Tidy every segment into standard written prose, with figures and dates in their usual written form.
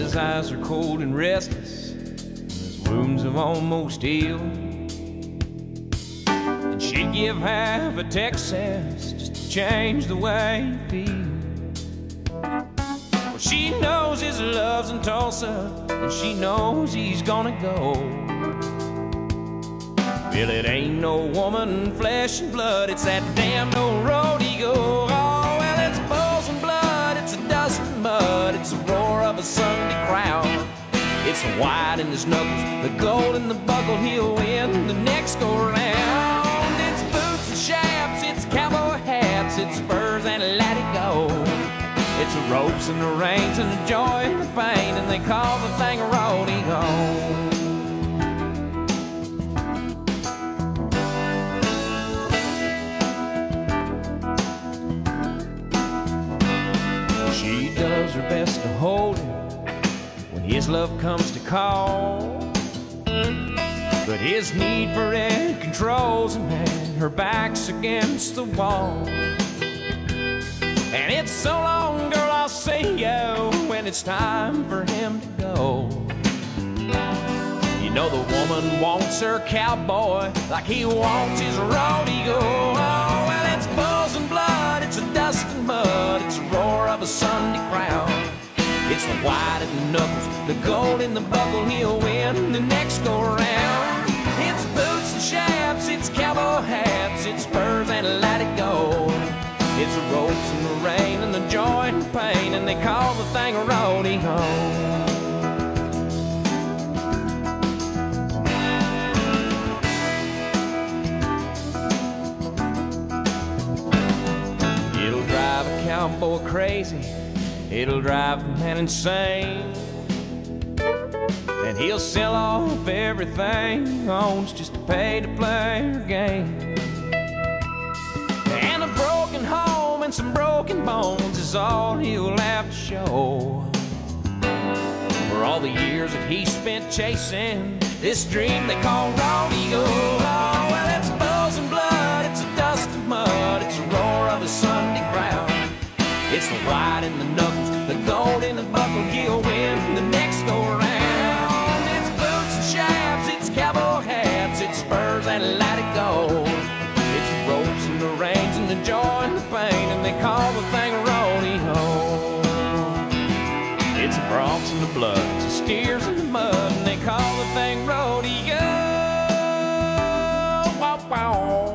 his eyes are cold and restless, his wounds have almost healed. And she'd give half a Texas just to change the way he feels. Well, she knows his love's in Tulsa, and she knows he's gonna go. Well, it ain't no woman, flesh and blood, it's that damn old rodeo. Oh, well, it's bulls and blood, it's a dust and mud, it's the roar of a Sunday crowd. It's the white in his knuckles, the gold in the buckle, he'll win the next go round. It's boots and chaps, it's cowboy hats, it's spurs and let it go. It's the ropes and the reins and the joy and the pain, and they call the thing a rodeo. Does her best to hold him when his love comes to call, but his need for it controls him, and her back's against the wall. And it's so long, girl, I'll see you when it's time for him to go. You know the woman wants her cowboy like he wants his rodeo. Oh, well, it's bulls and blood, it's a dust and mud, it's the roar of a Sunday crowd. It's the white in the knuckles, the gold in the buckle, he'll win the next go round. It's boots and chaps, it's cowboy hats, it's spurs and let it go. It's the ropes and the rain and the joy and the pain, and they call the thing a rodeo. Cowboy crazy, it'll drive the man insane, and he'll sell off everything he owns just to pay to play her game. And a broken home and some broken bones is all he'll have to show for all the years that he spent chasing this dream they call rodeo. Oh, well, it's bulls and blood, it's a dust and mud, it's a roar of a Sunday crowd. It's the white in the knuckles, the gold in the buckle, he'll win the next go round. It's boots and chaps, it's cowboy hats, it's spurs and let it go. It's the ropes and the reins and the joy and the pain, and they call the thing a rodeo. It's the broncs and the blood, it's the steers and the mud, and they call the thing rodeo. Wow, wow.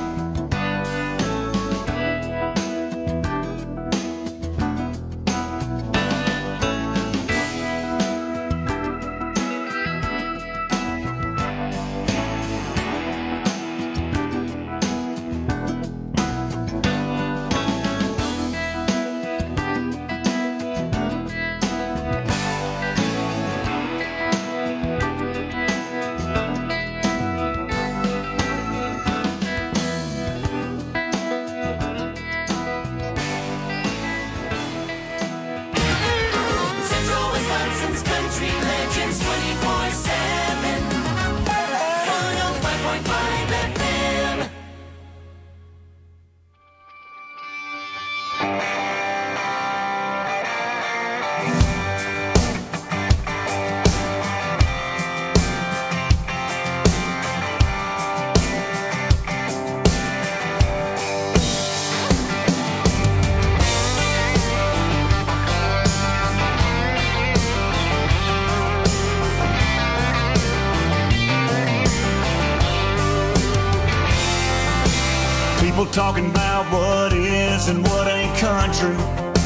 People talking about what is and what ain't country.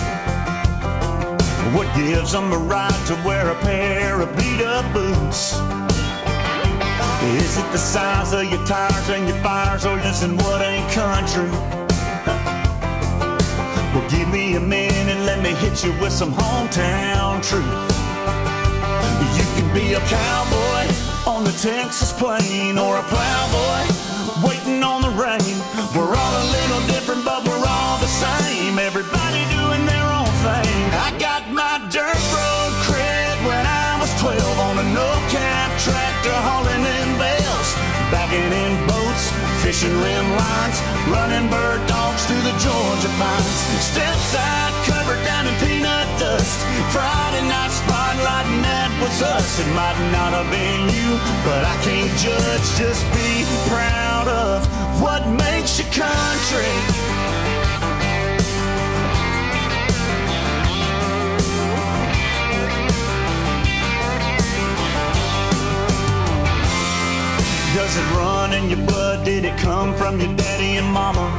What gives them the right to wear a pair of beat-up boots? Is it the size of your tires and your fires, or is it what ain't country? Well, give me a minute and let me hit you with some hometown truth. You can be a cowboy on the Texas plain, or a plowboy waiting on the rain. We're all a little different, but we're all the same. Everybody doing their own thing. I got my dirt road cred when I was 12 on a no-cap tractor hauling in bales, backing in boats, fishing rim lines, running bird dogs through the Georgia pines. Step side covered down in peanut dust, Friday night spotlight was us. It might not have been you, but I can't judge. Just be proud of what makes your country. Does it run in your blood? Did it come from your daddy and mama?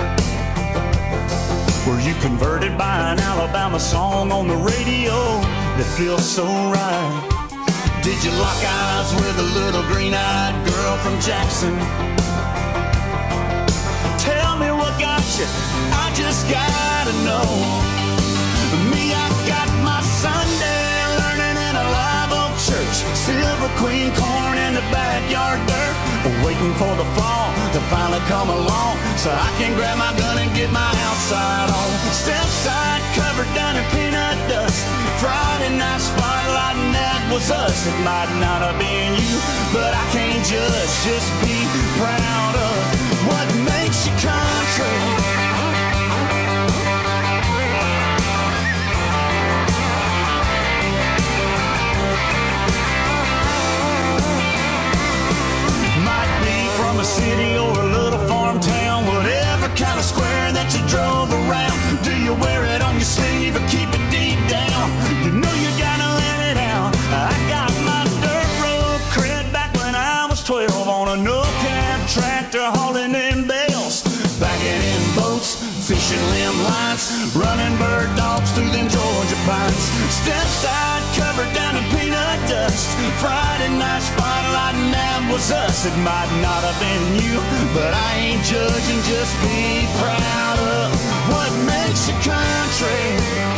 Were you converted by an Alabama song on the radio that feels so right? Did you lock eyes with a little green-eyed girl from Jackson? Tell me what got you, I just gotta know. Me, I got my Sunday learning in a live oak church. Silver Queen corn in the backyard dirt. Waiting for the fall to finally come along so I can grab my gun and get my outside on. Step side covered down in peanut dust. Friday night spotlight and that was us. It might not have been you, but I can't judge. Just be proud of what makes your country. From a city or a little farm town, whatever kind of square that you drove around. Do you wear it on your sleeve or keep it deep down? You know you gotta let it out. I got my dirt road cred back when I was 12 on a no-cab tractor hauling in bales, backing in boats, fishing limb lines, running bird dogs through them Georgia pines. Step side covered down in peanut dust. Friday night spotlight and that was us. It might not have been you, but I ain't judging. Just be proud of what makes your country.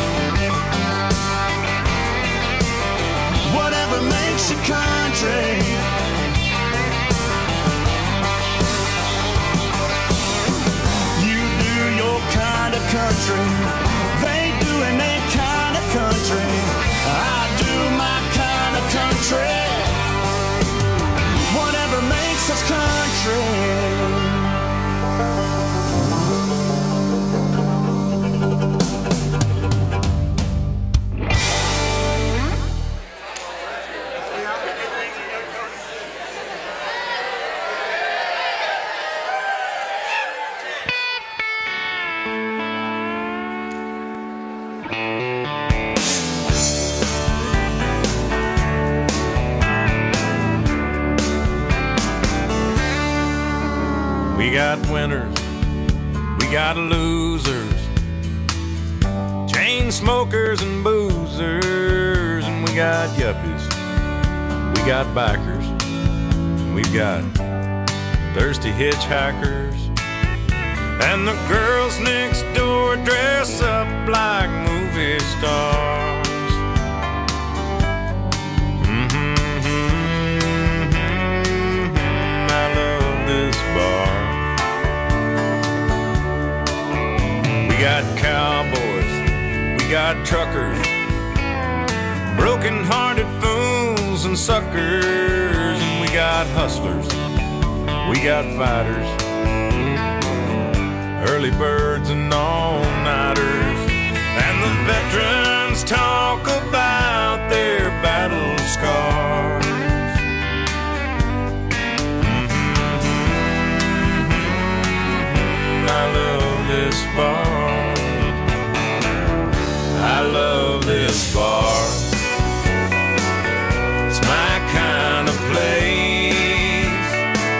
Whatever makes your country. Kind of country, they do in their kind of country. I do my kind of country. Whatever makes us country. We got winners, we got losers, chain smokers and boozers, and we got yuppies, we got bikers, and we've got thirsty hitchhikers, and the girls next door dress up like movie stars. I love this bar. We got cowboys, we got truckers, broken-hearted fools and suckers, and we got hustlers, we got fighters, early birds and all-nighters, and the veterans talk about their battle scars. I love this bar. I love this bar. It's my kind of place.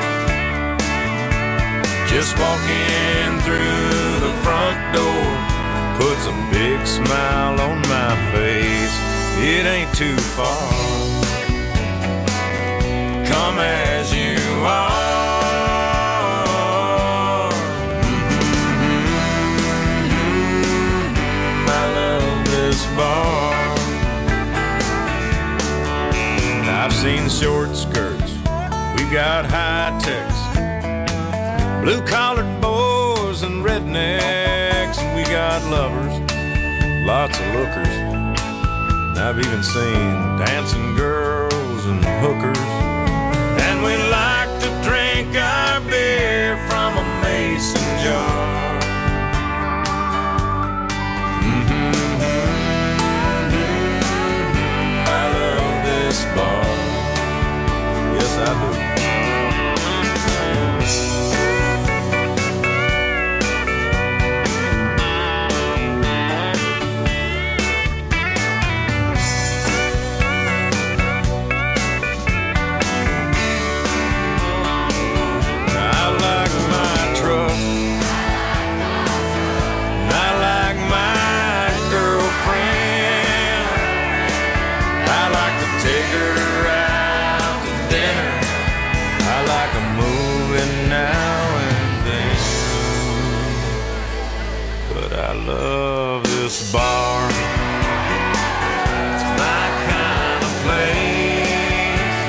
Just walking through the front door puts a big smile on my face. It ain't too far. Come as you are. Bar. I've seen short skirts, we've got high techs, blue-collared boys and rednecks, and we got lovers, lots of lookers, and I've even seen dancing girls and hookers, and we like to drink our beer from a mason jar. this bar. It's my kind of place.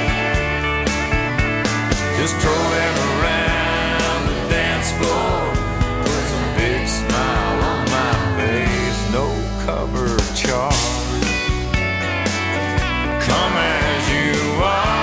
Just strolling around the dance floor with a big smile on my face. No cover charge. Come as you are.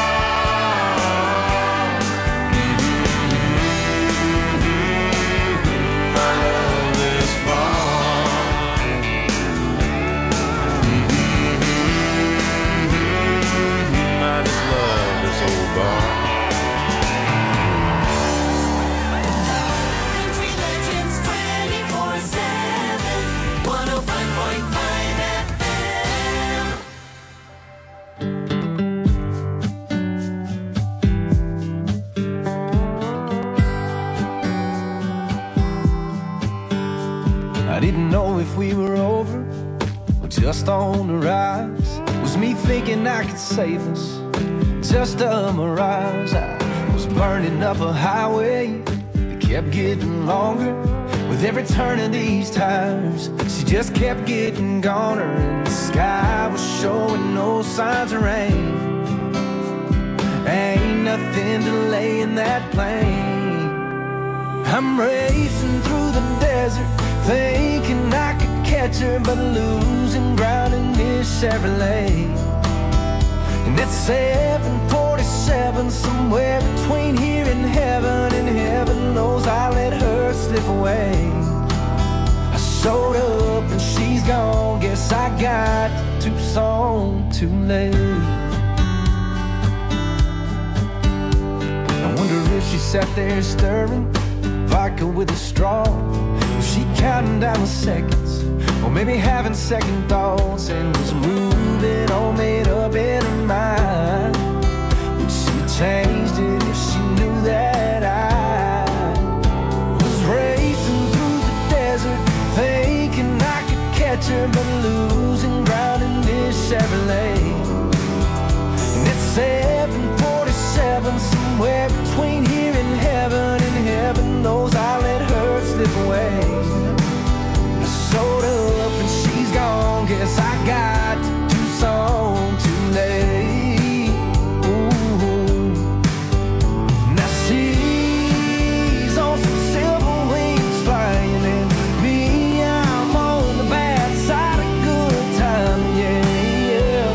Country Legends 24/7, 105.5 FM. I didn't know if we were over or just on the rise. Was me thinking I could save us? Just a mirage. I was burning up a highway that kept getting longer with every turn of these tires. She just kept getting goner, and the sky was showing no signs of rain. Ain't nothing delaying that plane. I'm racing through the desert, thinking I could catch her, but losing ground in this Chevrolet. And it's 7:47, somewhere between here and heaven knows I let her slip away. I showed up and she's gone, guess I got to Tucson too late. I wonder if she sat there stirring vodka with a straw. Was she counting down the seconds, or maybe having second thoughts, and was moving all made up in her mind? Would she have changed it if she knew that I was racing through the desert, thinking I could catch her, but losing ground in this Chevrolet? And it's 7:47, somewhere between here and heaven knows I let her slip away. I showed up and she's gone, guess I got to Tucson too late. Ooh. Now she's on some silver wings flying, and me, I'm on the bad side of good time, yeah.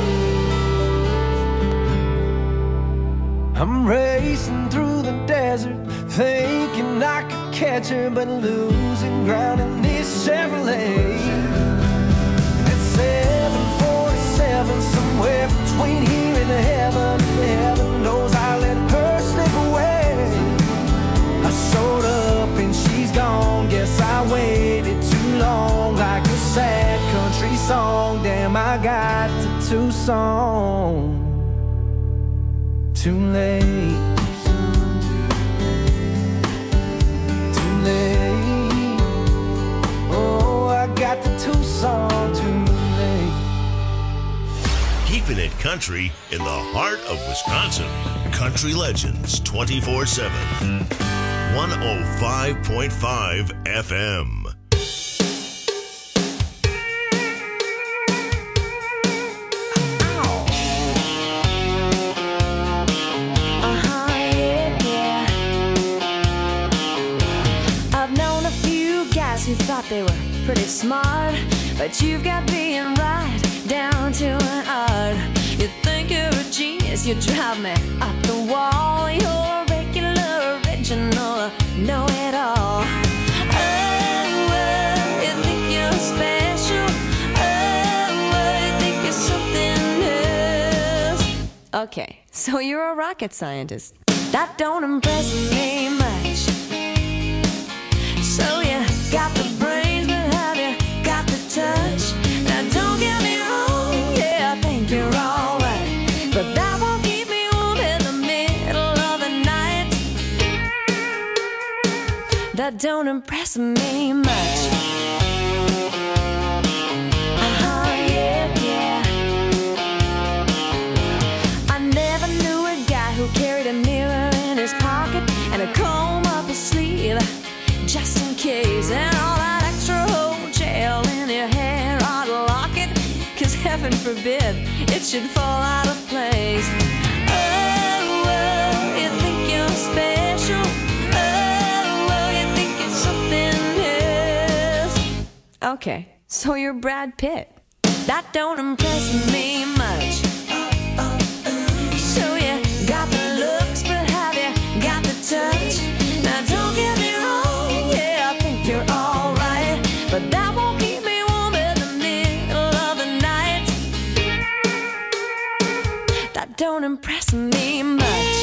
I'm racing through the desert, thinking I could catch her, but losing ground in this Chevrolet. It's 7:47, somewhere between here and heaven knows I let her slip away. I showed up and she's gone, guess I waited too long, like a sad country song. Damn, I got to Tucson too late. Oh, I got the Tucson too late. Keeping it country in the heart of Wisconsin. Country Legends 24/7. 105.5 FM. Who thought they were pretty smart, but you've got being right down to an art. You think you're a genius, you drive me up the wall. You're a regular, original, know-it-all. Oh, you think you're special. Oh, you think you're something else. Okay, so you're a rocket scientist. That don't impress me much. So you got the brains, but have you got the touch? Now don't get me wrong, yeah, I think you're alright, but that won't keep me warm in the middle of the night. That don't impress me much. Yeah. I never knew a guy who carried a mirror in his pocket and a comb up his sleeve, just in case, and all that extra hotel in heaven forbid it should fall out of place. Oh, you think you're special. Oh, you think it's something else. Okay, so you're Brad Pitt. That don't impress me much. So you got the looks, but have you got the touch? Now don't get me wrong, yeah, I think you're alright, but that won't keep me warm in the middle of the night. That don't impress me much.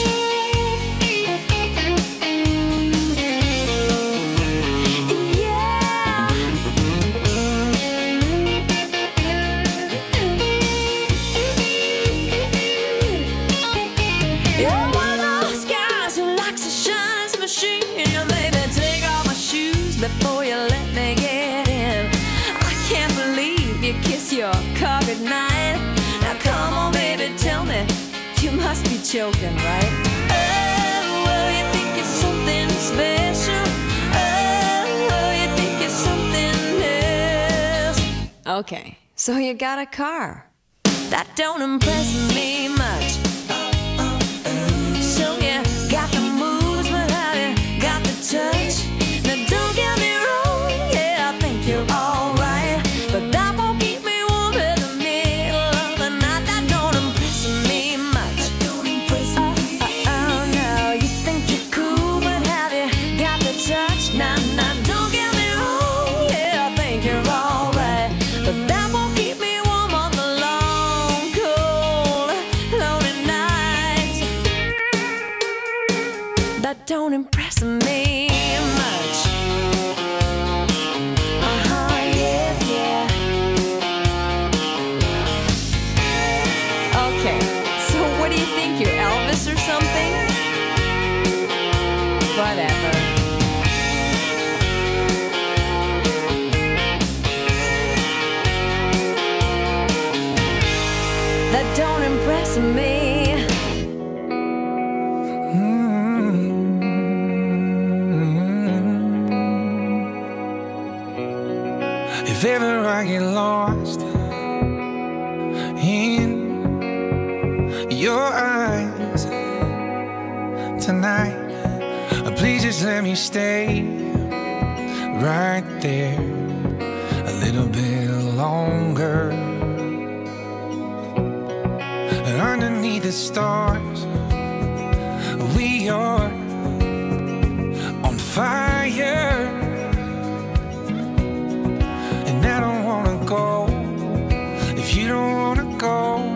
You're one of those guys who likes to shine some machine. You maybe take off my shoes before you let me get in. I can't believe you kiss your car goodnight. Now come on, baby, tell me, you must be joking, right? Oh, you think it's something special. Oh, you think it's something else. Okay, so you got a car. That don't impress me much. So you got the moves, but have you got the touch? Now don't get me wrong, yeah, I think you're alright, but that won't keep me warm in the middle of the night. That don't impress me much. Oh, no, you think you're cool, but have you got the touch? Nah, don't get me wrong, yeah, I think you're alright, but that won't keep me warm on the long, cold, lonely nights. That don't impress me much. Yeah. Okay, so what do you think? You're Elvis or something? Whatever. That don't impress me. If ever I get lost in your eyes tonight, please just let me stay right there a little bit longer. And underneath the stars, we are on fire. And I don't wanna go if you don't wanna go.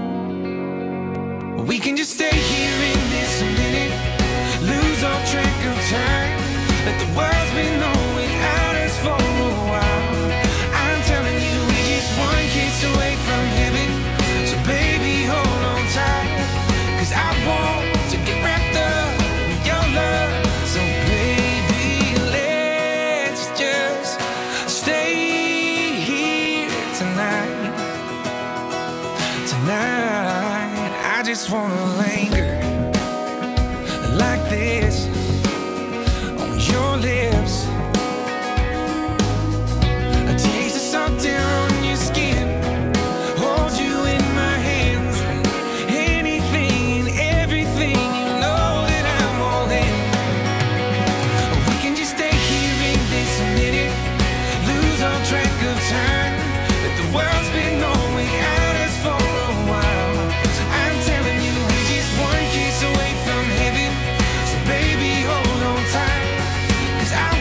We can just stay here in this minute, lose all track of time. Let the world's been on without us for a while. I'm telling you, we're just one kiss away from heaven. So baby, hold on tight, 'cause I want to get wrapped up in your love. So baby, let's just stay tonight. I just wanna linger like this on your lips. A taste of salt down on your skin, hold you in my hands. Anything and everything, you know that I'm all in. We can just stay here in this minute, lose all track of time. Let the world's been on without us for a while. I'm telling you, we're just one kiss away from heaven. So baby, hold on tight, 'cause I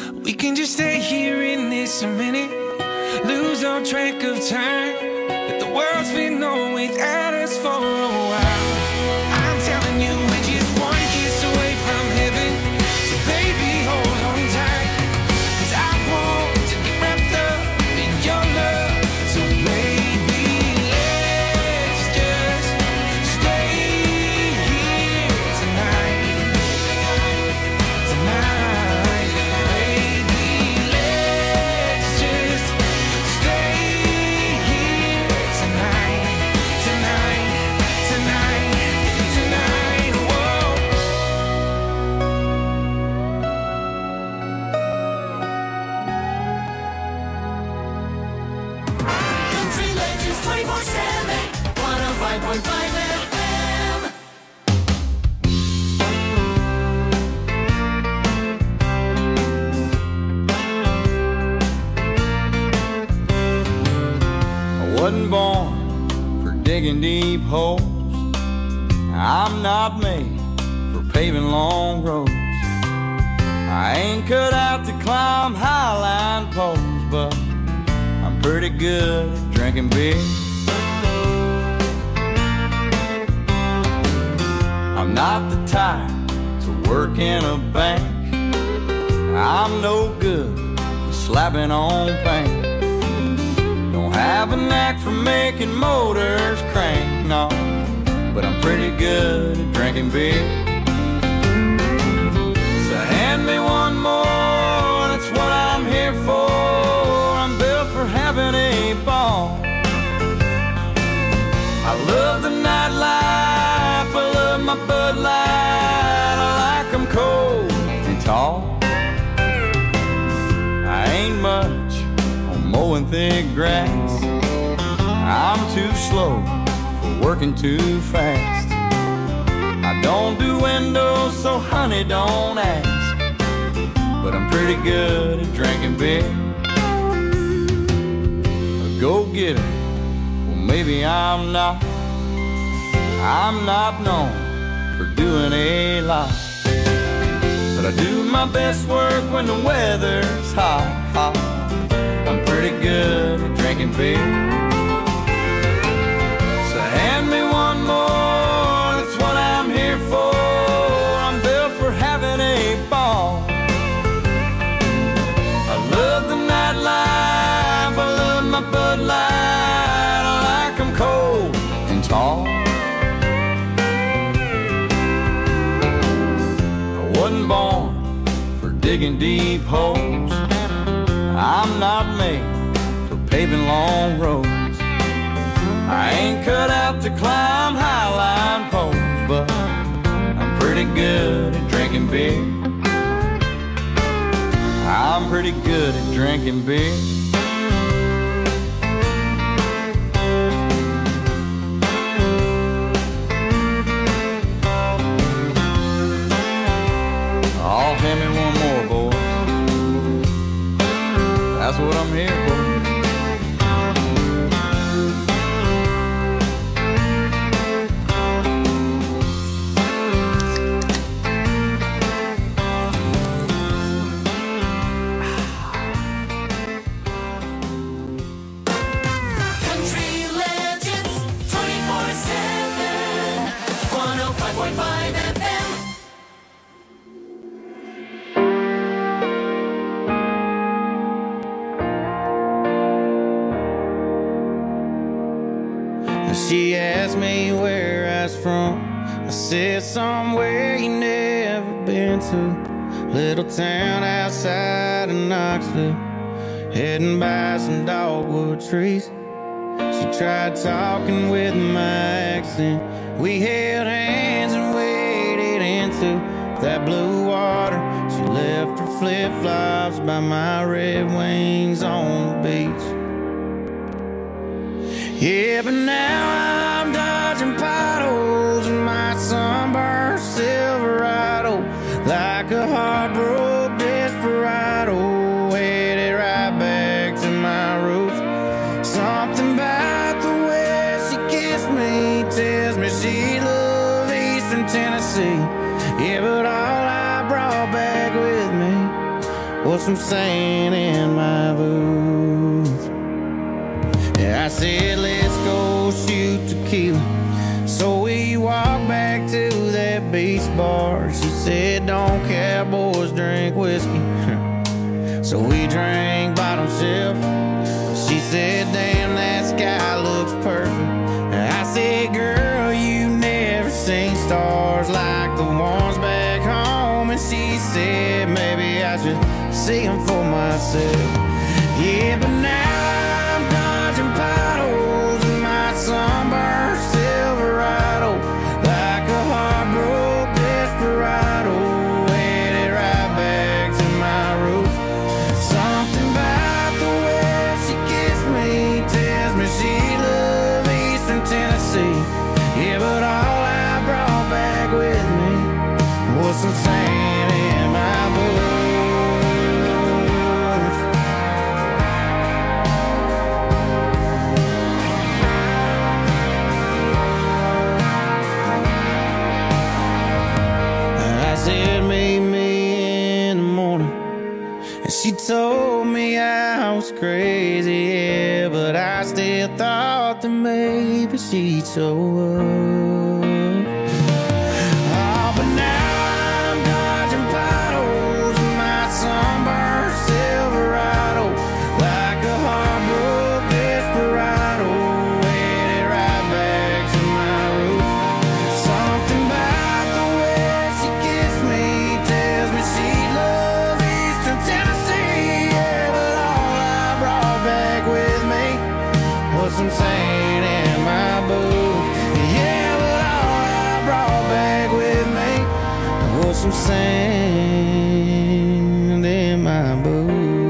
We can just stay here in this a minute, lose all track of time. Let the world's been on without us for a while. I'm telling you, we're just one kiss away from heaven. So baby, hold on tight, 'cause I want to get wrapped up in your love. So baby, let's just stay here tonight. Tonight, baby, let's just stay here tonight. Tonight, tonight, tonight, whoa. Country Legends 24/7, 105.5 FM. I wasn't born for digging deep holes. I'm not made for paving long roads. I ain't cut out to climb highline poles, but I'm pretty good at drinking beer. I'm not the type to work in a bank. I'm no good at slapping on paint. Don't have a knack for making motors crank, no, but I'm pretty good at drinking beer. So hand me one more, that's what I'm here for. I'm built for having a ball. I love the nightlife, I love my Bud Light. I like 'em cold and tall. I ain't much on mowing thick grass. I'm too slow for working too fast. I don't do windows, so honey, don't ask. But I'm pretty good at drinking beer. A go-getter, well maybe I'm not. I'm not known for doing a lot, but I do my best work when the weather's hot, hot. I'm pretty good at drinking beer. So hand me one more, that's what I'm here for. I'm built for having a ball. I love the nightlife, I love my Bud Light. I like 'em cold and tall. I wasn't born for digging deep holes. I'm not made for paving long roads. I ain't cut out to climb highline poles, but I'm pretty good at drinking beer. I'm pretty good at drinking beer. Oh, hand me one more, boys. That's what I'm here for. Country Legends 24/7, 105.5 FM. She asked me where I was from. I said somewhere you never been to. Little town outside of Knoxville, heading by some dogwood trees. She tried talking with my accent. We held hands and waded into that blue water. She left her flip-flops by my Red Wings on the beach. Yeah, but now I'm dodging potholes in my sunburned Silverado, like a heartbroken desperado, headed right back to my roots. Something about the way she kissed me tells me she loved Eastern Tennessee. Yeah, but all I brought back with me was some sand in my boots. I said, let's go shoot tequila. So we walked back to that beach bar. She said, don't cowboys drink whiskey? So we drank bottom shelf. She said, damn, that sky looks perfect. I said, girl, you never seen stars like the ones back home. And she said, maybe I should see them for myself. Yeah, but now I'm dodging potholes in my sunburned Silverado, like a heartbroken desperado, headed right back to my roots. Something about the way she kissed me tells me she loved Eastern Tennessee. Yeah, but all I brought back with me was some sand in my boots. I said, meet me in the morning. And she told me I was crazy, yeah, but I still thought that maybe she'd show up. Oh, but now I'm dodging potholes in my sunburned Silverado, like a heartbroken desperado, headed right back to my roots. Something about the way she kissed me tells me she loved Eastern Tennessee. Yeah, but all I brought back with me was some sand in my boots. Yeah, but all I brought back with me was some sand in my boots.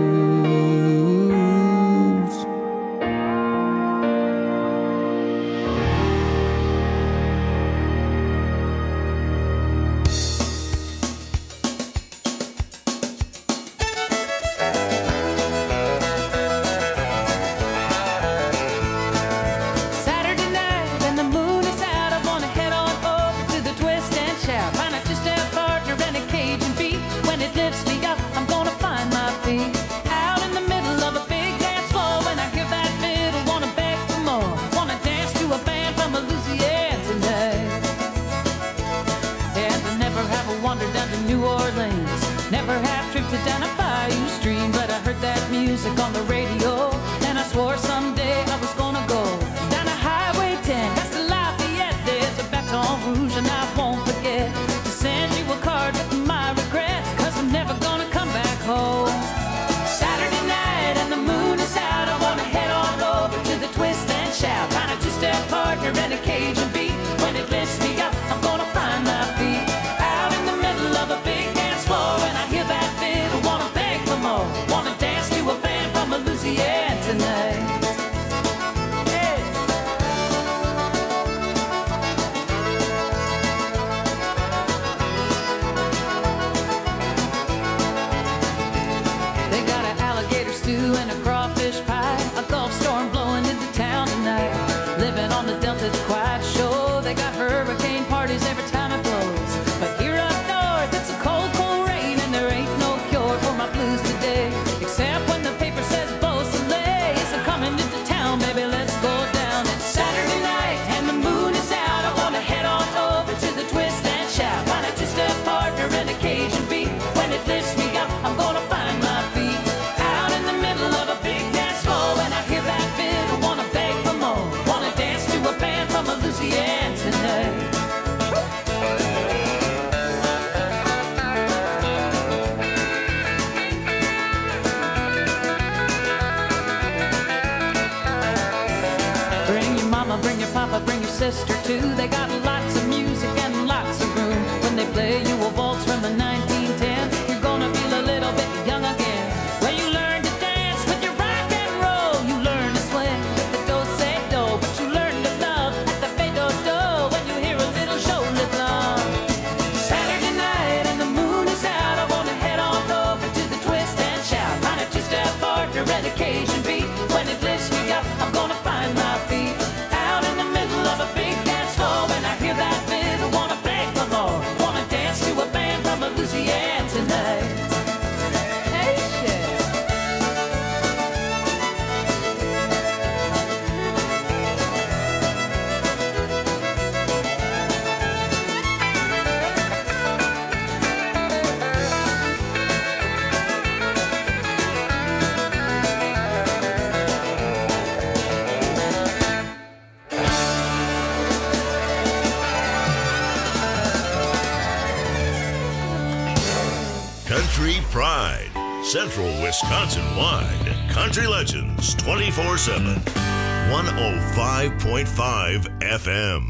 Saturday night and the moon is out. I wanna head on over to the Twist and Shout. Find a two-step partner and a Cajun beat. When it lifts me up, I'm gonna find my feet. Out in the middle of a big dance floor. When I hear that fiddle, wanna beg for more. Wanna dance to a band from Louisiana tonight. And I never have a wander down to New Orleans. Never have tripped down a bayou stream. But I heard that music on the radio, and I swore someday I was gonna go down a Highway 10, past the Lafayette. There's a Baton Rouge, and I won't forget to send you a card with my regrets, 'cause I'm never gonna come back home. Saturday night and the moon is out. I wanna head on over to the Twist and Shout. Find a two-step partner and a Cajun beat. When it lifts me up, I'm gonna find my feet. Out in the middle of a big dance floor, and I hear that fiddle, wanna beg for more. Wanna dance to a band from Louisiana tonight. Hey. They got an alligator stew and a crawfish pie. A Gulf storm blowing into town tonight. Living on the Delta, it's quite a show. They got hurricane parties every time it blows. But here up north, it's a cold, cold rain, and there ain't no cure for my blues today. Except when the paper says Beausoleil. So coming into town, baby, let's go down. It's Saturday night and the moon is out. I wanna head on over to the Twist and Shout. Find a two-step partner and a Cajun beat. When it lifts me up, I'm gonna find my feet. Out in the middle of a big dance floor, and I hear that fiddle, wanna beg for more. Wanna dance to a band from Louisiana tonight. Bring your mama, bring your papa, bring your sister too. They got lots of music and lots of room. When they play you a waltz from the 1910, you're gonna feel a little bit young again. When you learn to dance with your rock and roll, you learn to swing with the do-say-do, but you learn to love at the fade-do-do when you hear a little show live long. Saturday night and the moon is out. I wanna head on over to the Twist and Shout. Find a two-step partner and a Cajun beat. When it lifts me up, I'm gonna find my feet. Out in the middle of a big dance floor, when I hear Central Wisconsin-wide. Country Legends 24/7. 105.5 FM.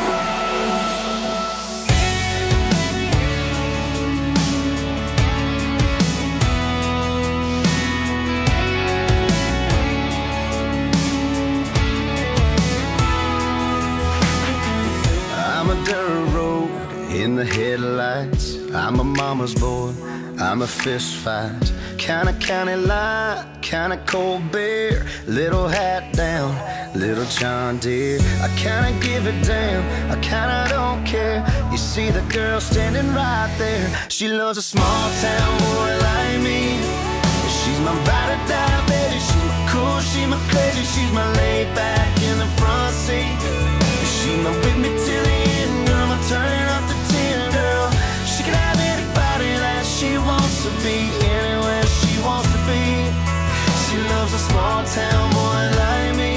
I'm a dirt road in the headlights. I'm a mama's boy, I'm a fist fight. Kinda county line, kinda cold beer. Little hat down, little John Deere. I kinda give it down, I kinda don't care. You see the girl standing right there. She loves a small town boy like me. She's my ride or die baby. She's my cool, she's my crazy. She's my laid back in the front seat. She's my with me till the end, girl. I'm turning up the 10, girl. She can have anybody that she wants to be, anywhere she wants to be. She loves a small town boy like me.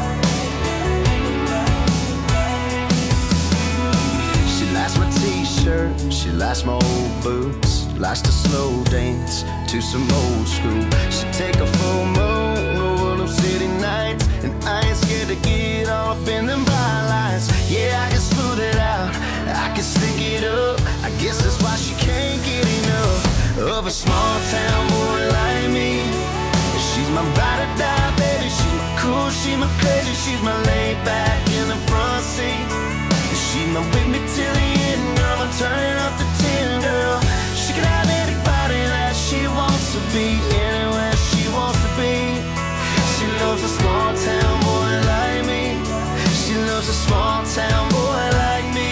She likes my t-shirt, she likes my old boots. Likes to slow dance to some old school. She take a full moon over them city nights, and I ain't scared to get all up in them bright lights. Yeah, I can smooth it out, I can stick it up. I guess that's why she can't get enough of a small town boy like me. She's my ride or die baby. She's my cool, she's my crazy. She's my laid back in the front seat. She's my with me till the end, girl. I'm turning up the 10, girl. She can have anybody that she wants to be, anywhere she wants to be. She loves a small town boy like me. She loves a small town boy like me.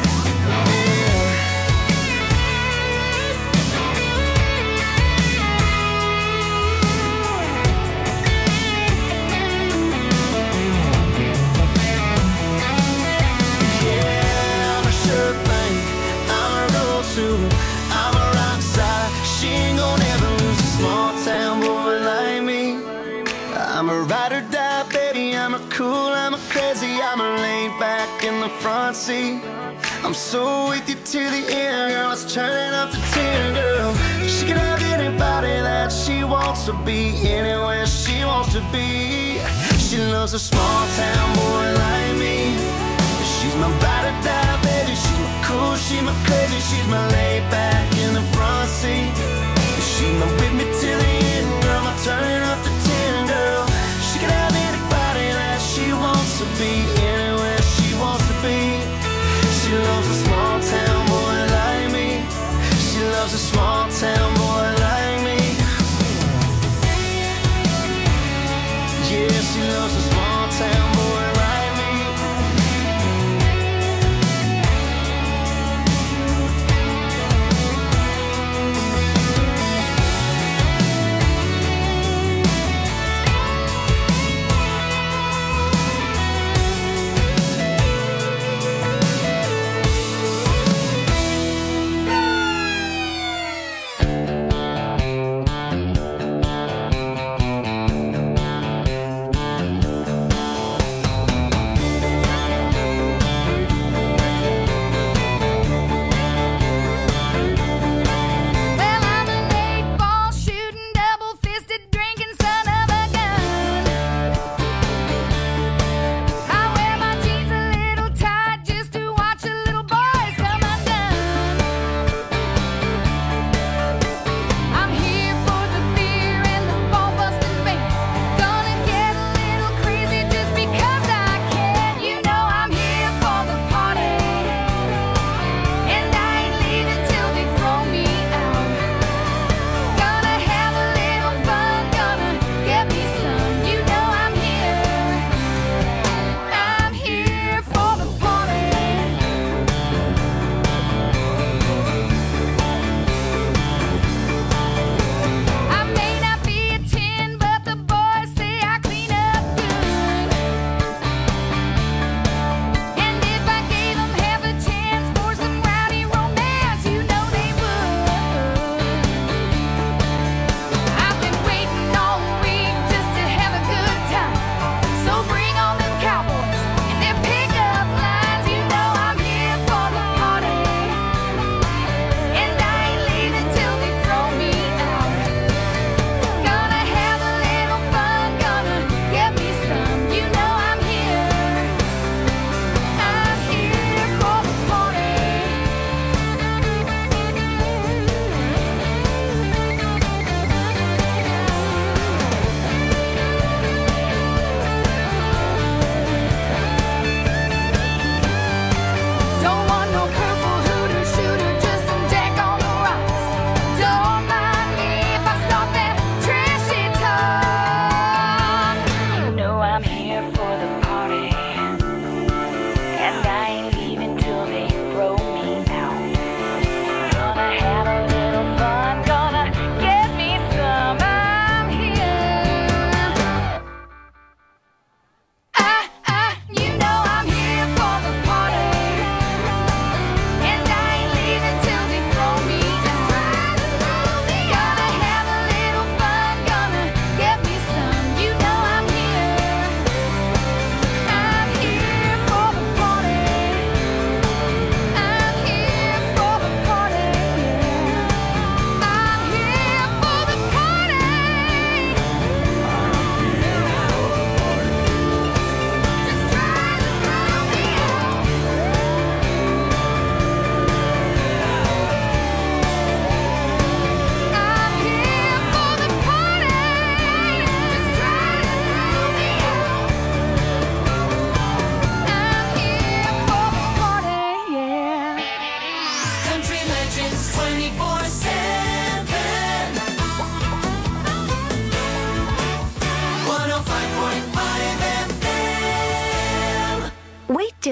Yeah, I'm a sure thing, I'm a roll too. I'm a rock star, she ain't gonna ever lose a small town boy like me. I'm a ride or die, baby, I'm a cool, I'm a crazy. I'm a laid back in the front seat. I'm so with you to the end, girl. Let's turn it up to 10, girl. She can have anybody that she wants to be, anywhere she wants to be. She loves a small town boy like me. She's my ride or die, baby. She's my cool, she's my crazy. She's my laid back in the front seat. She's my with me till the end, girl. I'm turning up to 10, girl. She can have anybody that she wants to be, anywhere she wants to be. She loves a small town boy like me. She loves a small town boy like me. Yeah, she loves a small town boy like me.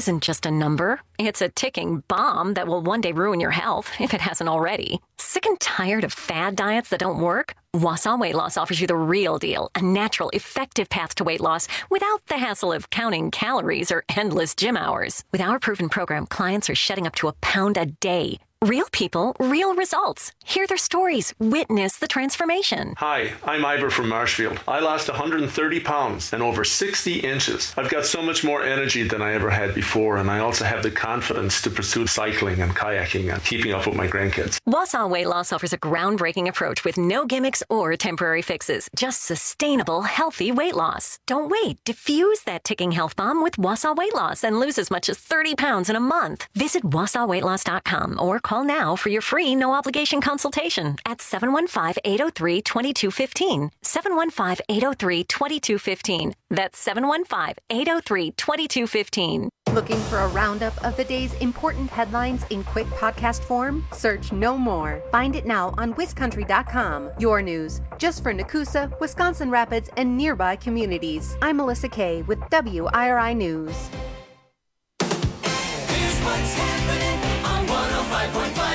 isn't just a number. It's a ticking bomb that will one day ruin your health, if it hasn't already. Sick and tired of fad diets that don't work? Wausau Weight Loss offers you the real deal, a natural, effective path to weight loss without the hassle of counting calories or endless gym hours. With our proven program, clients are shedding up to a pound a day. Real people, real results. Hear their stories. Witness the transformation. Hi, I'm Ivor from Marshfield. I lost 130 pounds and over 60 inches. I've got so much more energy than I ever had before, and I also have the confidence to pursue cycling and kayaking and keeping up with my grandkids. Wausau Weight Loss offers a groundbreaking approach with no gimmicks or temporary fixes. Just sustainable, healthy weight loss. Don't wait. Diffuse that ticking health bomb with Wausau Weight Loss and lose as much as 30 pounds in a month. Visit WausauWeightLoss.com or call now for your free no-obligation consultation at 715-803-2215. 715-803-2215. That's 715-803-2215. Looking for a roundup of the day's important headlines in quick podcast form? Search No More. Find it now on WisCountry.com. Your news, just for Nakusa, Wisconsin Rapids, and nearby communities. I'm Melissa Kay with WIRI News. Here's what's happening on 105.5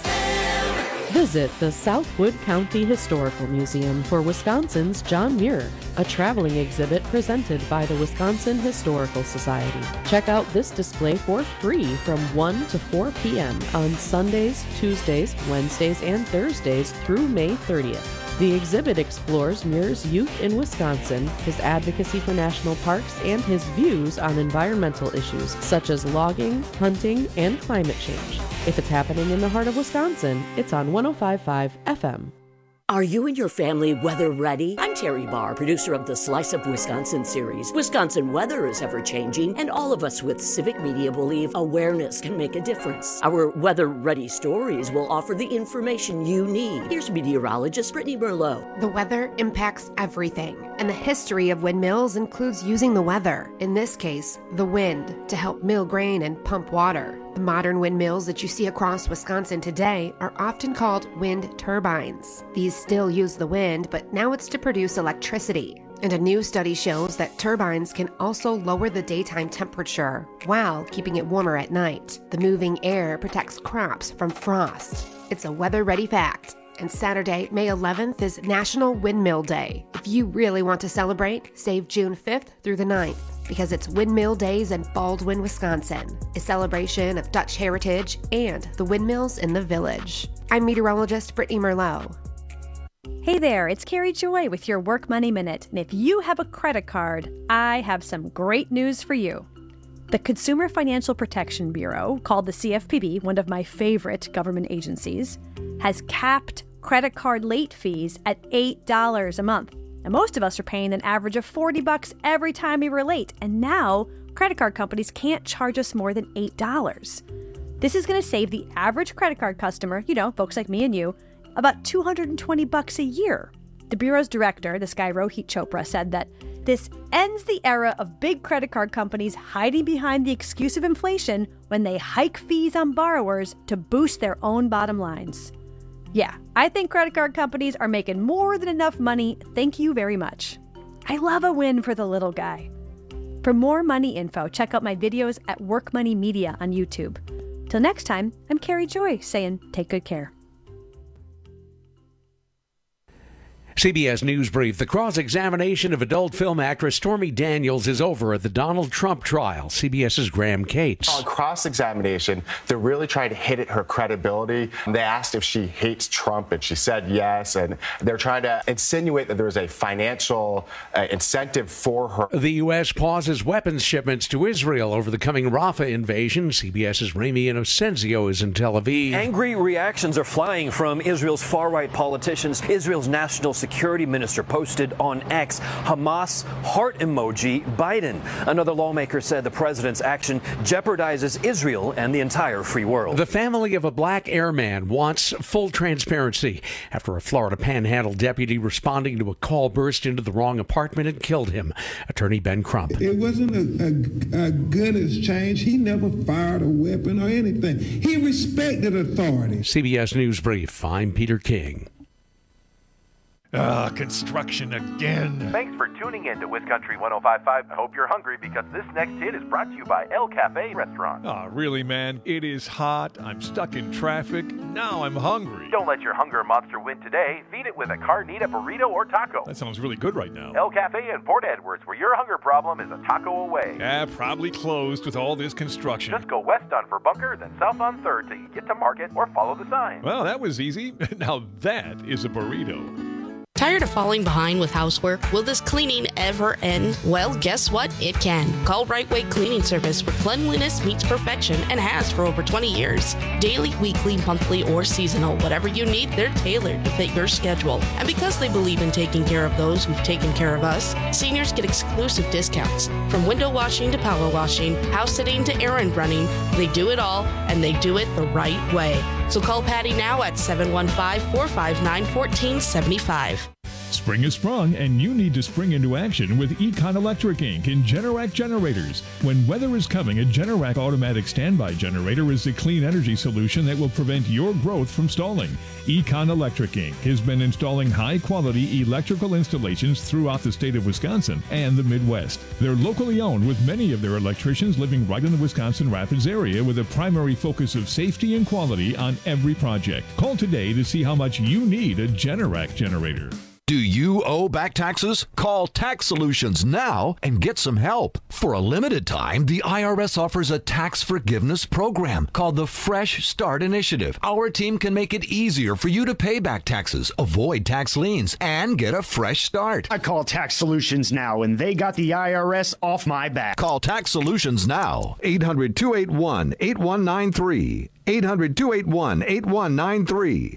FM. Visit the Southwood County Historical Museum for Wisconsin's John Muir, a traveling exhibit presented by the Wisconsin Historical Society. Check out this display for free from 1 to 4 p.m. on Sundays, Tuesdays, Wednesdays, and Thursdays through May 30th. The exhibit explores Muir's youth in Wisconsin, his advocacy for national parks, and his views on environmental issues such as logging, hunting, and climate change. If it's happening in the heart of Wisconsin, it's on 105.5 FM. Are you and your family weather ready? I'm Terry Barr, producer of the Slice of Wisconsin series. Wisconsin weather is ever-changing, and all of us with civic media believe awareness can make a difference. Our weather-ready stories will offer the information you need. Here's meteorologist Brittany Merlot. The weather impacts everything, and the history of windmills includes using the weather, in this case, the wind, to help mill grain and pump water. The modern windmills that you see across Wisconsin today are often called wind turbines. These still use the wind, but now it's to produce electricity. And a new study shows that turbines can also lower the daytime temperature while keeping it warmer at night. The moving air protects crops from frost. It's a weather-ready fact. And Saturday, May 11th is National Windmill Day. If you really want to celebrate, save June 5th through the 9th. Because it's Windmill Days in Baldwin, Wisconsin, a celebration of Dutch heritage and the windmills in the village. I'm meteorologist Brittany Merlot. Hey there, it's Carrie Joy with your Work Money Minute. And if you have a credit card, I have some great news for you. The Consumer Financial Protection Bureau, called the CFPB, one of my favorite government agencies, has capped credit card late fees at $8 a month. And most of us are paying an average of $40 every time we were late. And now, credit card companies can't charge us more than $8. This is going to save the average credit card customer, you know, folks like me and you, about $220 a year. The Bureau's director, this guy Rohit Chopra, said that this ends the era of big credit card companies hiding behind the excuse of inflation when they hike fees on borrowers to boost their own bottom lines. Yeah, I think credit card companies are making more than enough money. Thank you very much. I love a win for the little guy. For more money info, check out my videos at Work Money Media on YouTube. Till next time, I'm Carrie Joy saying take good care. CBS News Brief. The cross-examination of adult film actress Stormy Daniels is over at the Donald Trump trial. CBS's Graham Cates. On cross-examination, they're really trying to hit at her credibility. They asked if she hates Trump, and she said yes. And they're trying to insinuate that there's a financial incentive for her. The U.S. pauses weapons shipments to Israel over the coming Rafah invasion. CBS's Rami Inocenzio is in Tel Aviv. Angry reactions are flying from Israel's far-right politicians. Israel's national security minister posted on X, Hamas heart emoji Biden. Another lawmaker said the president's action jeopardizes Israel and the entire free world. The family of a black airman wants full transparency after a Florida Panhandle deputy responding to a call burst into the wrong apartment and killed him. Attorney Ben Crump. It wasn't a gun exchange. He never fired a weapon or anything. He respected authority. CBS News Brief. I'm Peter King. Construction again. Thanks for tuning in to WisCountry 105.5. I hope you're hungry because this next hit is brought to you by El Cafe Restaurant. Really, man? It is hot. I'm stuck in traffic. Now I'm hungry. Don't let your hunger monster win today. Feed it with a carnita burrito or taco. That sounds really good right now. El Cafe in Port Edwards, where your hunger problem is a taco away. Probably closed with all this construction. Just go west on Bunker, then south on 3rd till you get to Market, or follow the sign. Well, that was easy. Now that is a burrito. Tired of falling behind with housework? Will this cleaning ever end? Well, guess what? It can. Call Right Way Cleaning Service, where cleanliness meets perfection and has for over 20 years. Daily, weekly, monthly, or seasonal, whatever you need, they're tailored to fit your schedule. And because they believe in taking care of those who've taken care of us, seniors get exclusive discounts. From window washing to power washing, house sitting to errand running, they do it all, and they do it the right way. So call Patty now at 715-459-1475. Spring has sprung, and you need to spring into action with Econ Electric Inc. in Generac generators. When weather is coming, a Generac automatic standby generator is the clean energy solution that will prevent your growth from stalling. Econ Electric Inc. has been installing high-quality electrical installations throughout the state of Wisconsin and the Midwest. They're locally owned, with many of their electricians living right in the Wisconsin Rapids area, with a primary focus of safety and quality on every project. Call today to see how much you need a Generac generator. Do you owe back taxes? Call Tax Solutions now and get some help. For a limited time, the IRS offers a tax forgiveness program called the Fresh Start Initiative. Our team can make it easier for you to pay back taxes, avoid tax liens, and get a fresh start. I call Tax Solutions now, and they got the IRS off my back. Call Tax Solutions now. 800-281-8193. 800-281-8193.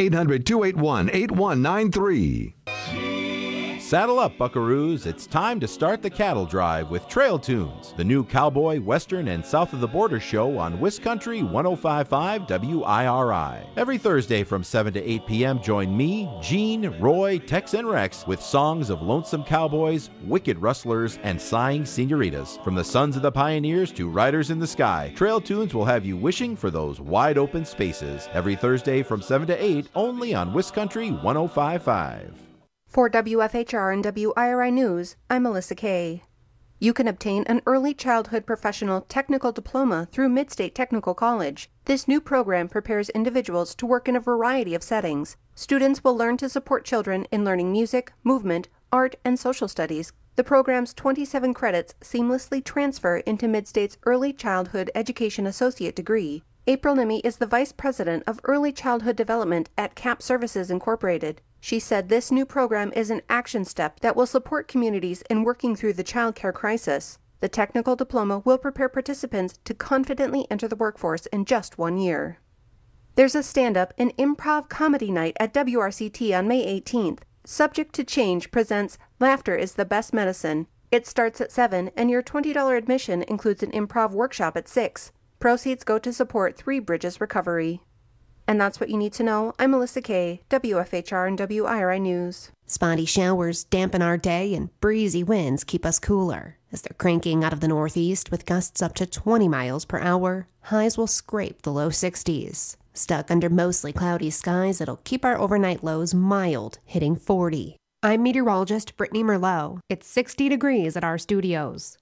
800-281-8193. Saddle up, buckaroos. It's time to start the cattle drive with Trail Tunes, the new cowboy, western, and south of the border show on WisCountry 105.5 WIRI. Every Thursday from 7 to 8 p.m., join me, Gene, Roy, Tex, and Rex with songs of lonesome cowboys, wicked rustlers, and sighing senoritas. From the sons of the pioneers to riders in the sky, Trail Tunes will have you wishing for those wide open spaces. Every Thursday from 7 to 8, only on WisCountry 105.5. For WFHR and WIRI News, I'm Melissa Kay. You can obtain an Early Childhood Professional Technical Diploma through Midstate Technical College. This new program prepares individuals to work in a variety of settings. Students will learn to support children in learning music, movement, art, and social studies. The program's 27 credits seamlessly transfer into Midstate's Early Childhood Education Associate degree. April Nimme is the Vice President of Early Childhood Development at CAP Services Incorporated. She said this new program is an action step that will support communities in working through the child care crisis. The technical diploma will prepare participants to confidently enter the workforce in just 1 year. There's a stand-up and improv comedy night at WRCT on May 18th. Subject to Change presents Laughter is the Best Medicine. It starts at 7, and your $20 admission includes an improv workshop at 6. Proceeds go to support Three Bridges Recovery. And that's what you need to know. I'm Melissa Kay, WFHR and WIRI News. Spotty showers dampen our day, and breezy winds keep us cooler. As they're cranking out of the northeast with gusts up to 20 miles per hour, highs will scrape the low 60s. Stuck under mostly cloudy skies, it'll keep our overnight lows mild, hitting 40. I'm meteorologist Brittany Merlot. It's 60 degrees at our studios.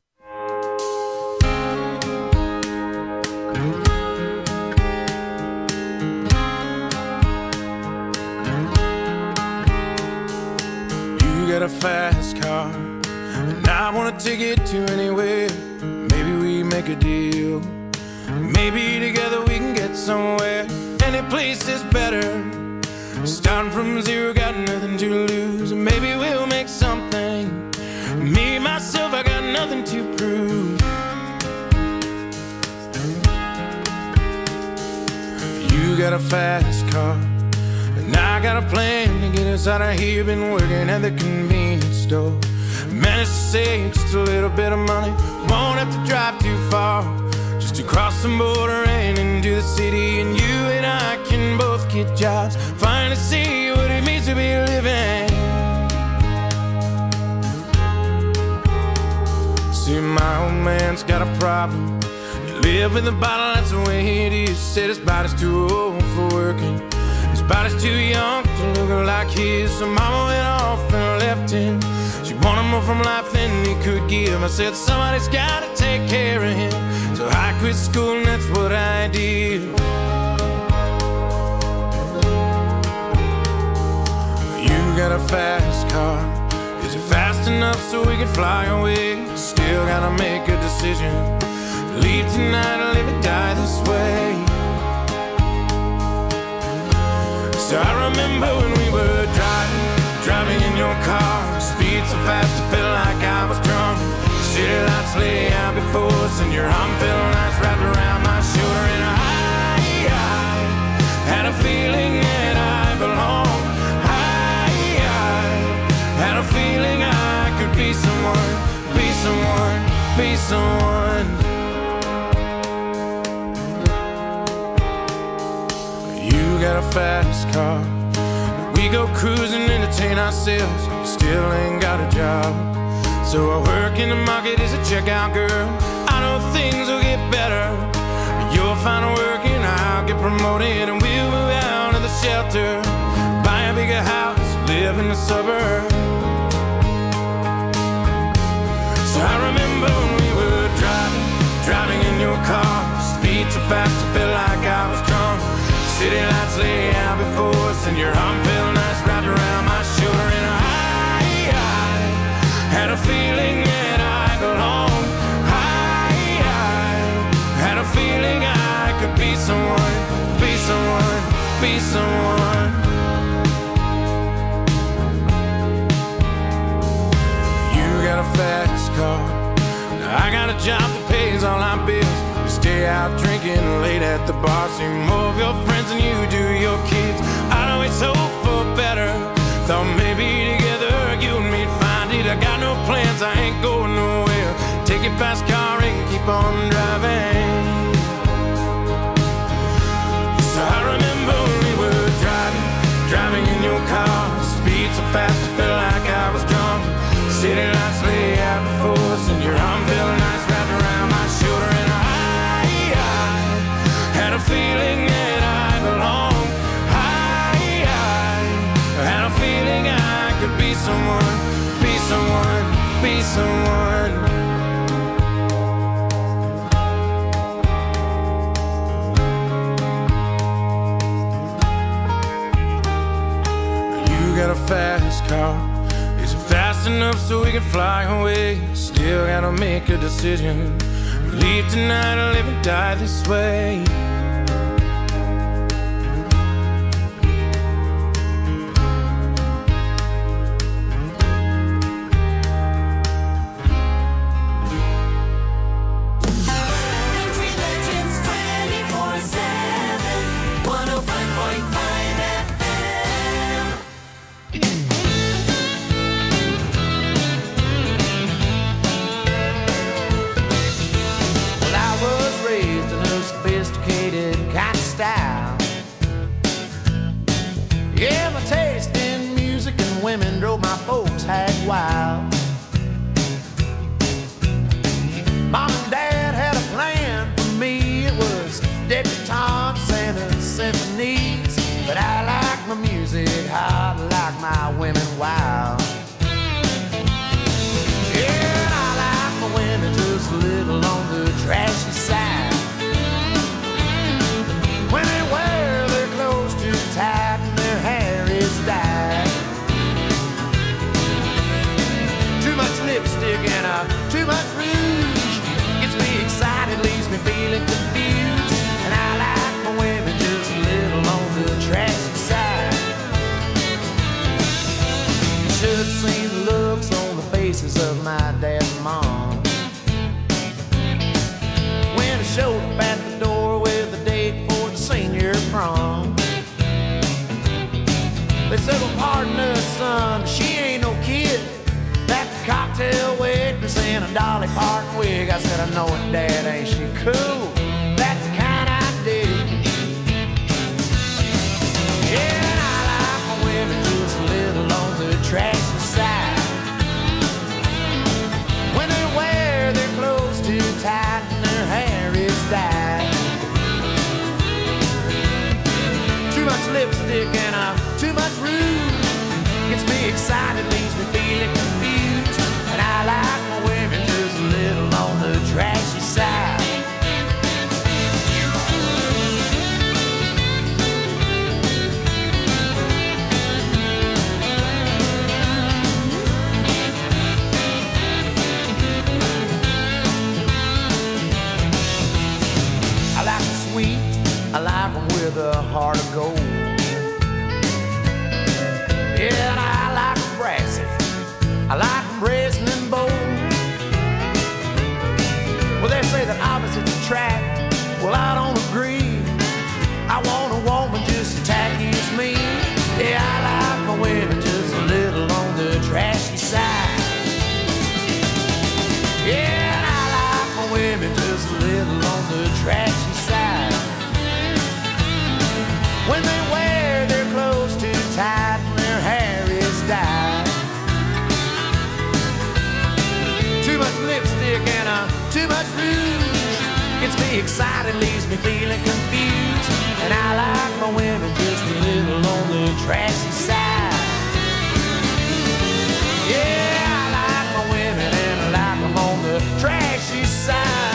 You got a fast car, and I wanna take it to anywhere. Maybe we make a deal. Maybe together we can get somewhere. Any place is better. Starting from zero, got nothing to lose. Maybe we'll make something. Me, myself, I got nothing to prove. You got a fast car, and I got a plan to get us out of here. Been working at the convenience store. Managed to save just a little bit of money. Won't have to drive too far, just to cross the border and into the city. And you and I can both get jobs, finally see what it means to be living. See, my old man's got a problem. You live in the bottle, that's the way it is. Said his body's too old for working, his body's too young to look like his. So mama went off and left him. She wanted more from life than he could give. I said somebody's gotta take care of him. So I quit school and that's what I did. You got a fast car. Is it fast enough so we can fly away? Still gotta make a decision. Leave tonight or live or die this way. So I remember when we were driving in your car. Speed so fast I felt like I was drunk. City lights lay out before us and your arm felt nice wrapped around my shoulder. And I had a feeling that I belonged. I had a feeling I could be someone, be someone, be someone. You got a fast car. We go cruising, entertain ourselves. Still ain't got a job. So I work in the market as a checkout girl. I know things will get better. You'll find work and I'll get promoted. And we'll move out of the shelter, buy a bigger house, live in the suburbs. So I remember when we were driving in your car. Speed so fast I felt like I was drunk. City lights lay out before us and your arm felt nice wrapped around my shoulder. And I had a feeling that I belonged. I had a feeling I could be someone, be someone, be someone. You got a fast car. Now I got a job that pays all our bills. We stay out drinking late at the bar. See more of your friends than you do your kids. I'd always hope for better. Thought maybe together you and me'd find it. I got no plans, I ain't going nowhere. Take your fast car and keep on driving. So I remember when we were driving in your car. Speed so fast I felt like I was drunk. City lights lay out before us and your arm felt nice wrapped around my shoulder. And I had a feeling that I belonged. I had a feeling I could be someone, be someone, be someone. You got a fast car. Is it fast enough so we can fly away? Still gotta make a decision. Leave tonight or live and die this way. Women drove my folks hag wild. Mom and Dad had a plan for me. It was debutantes and symphonies. But I like my music hot, like my women wild. Yeah, I like my women just a little on the trashy side. When they wear their clothes too tight and their hair is dyed. Lipstick and too much rouge gets me excited, leaves me feeling confused. And I like my women just a little on the trashy side. Should have seen the looks on the faces of my dad and mom when I showed up at the door with a date for the senior prom. They said, well, pardon us, son, she ain't no kid. Cocktail waitress in a Dolly Parton wig. I said, I know it, Dad, ain't she cool? That's the kind I dig. Yeah, and I like my women just a little on the trashy side. When they wear their clothes too tight and their hair is dyed. Too much lipstick and too much rouge me excited, leaves me feeling confused. And I like my women just a little on the trashy side. I like them sweet, I like them with a heart of gold. Yeah, and I like them brassy, I like them brazen and bold. Well, they say that opposites attract, well, I don't agree. I want a woman just as tacky as me. Yeah, I like my women just a little on the trashy side. Yeah, and I like my women just a little on the trashy side. When they wear their clothes too tight and their hair is dyed, too much lipstick and too much rouge gets me excited, leaves me feeling confused. And I like my women just a little on the trashy side. Yeah, I like my women and I like them on the trashy side.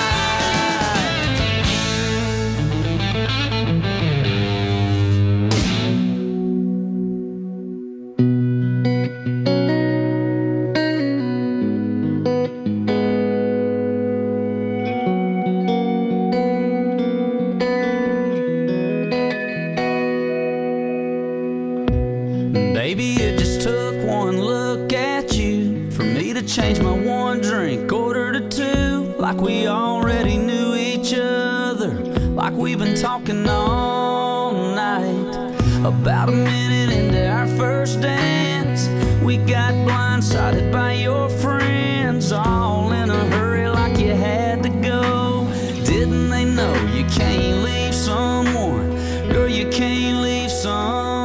Baby, it just took one look at you for me to change my one drink order to two. Like we already knew each other, like we've been talking all night. About a minute into our first dance, we got blindsided by your friends, all in a hurry like you had to go. Didn't they know you can't leave someone? Girl, you can't leave someone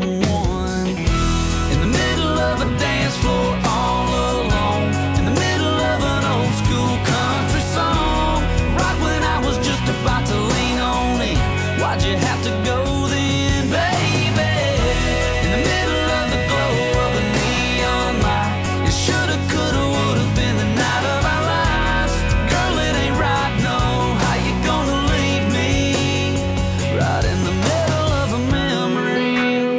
a dance floor all alone, in the middle of an old school country song. Right when I was just about to lean on in, why'd you have to go then, baby? In the middle of the glow of a neon light, it shoulda, coulda, woulda been the night of our lives. Girl, it ain't right, no, how you gonna leave me right in the middle of a memory?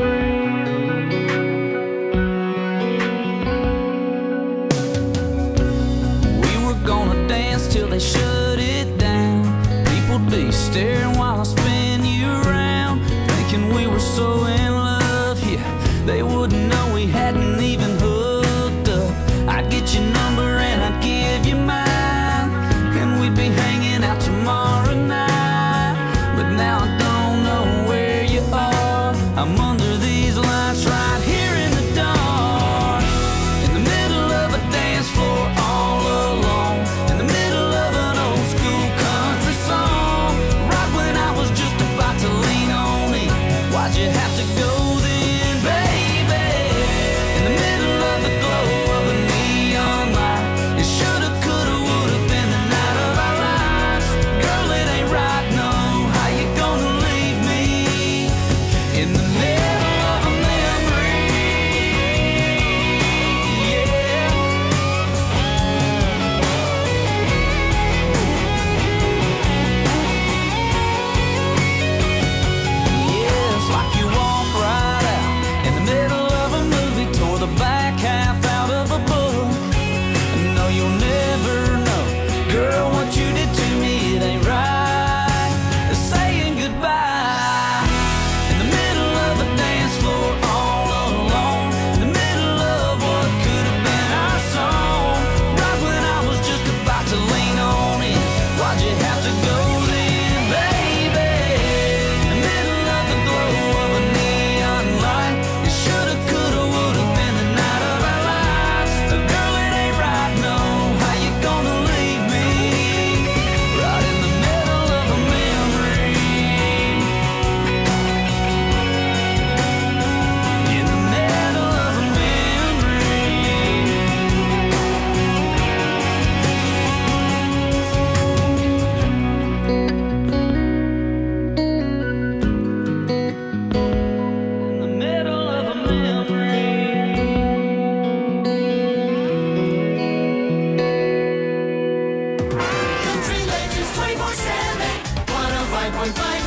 Till they shut it down, people'd be staring while I spin you around, thinking we were so in love, yeah, they wouldn't know we hadn't even hooked up. I'd get your number and I'd give you mine, and we'd be hanging out tomorrow night. But now I don't know where you are, I'm under these lights right here in the dark, in the middle of a dance floor all alone, in the middle of an old school country song. Right when 105.5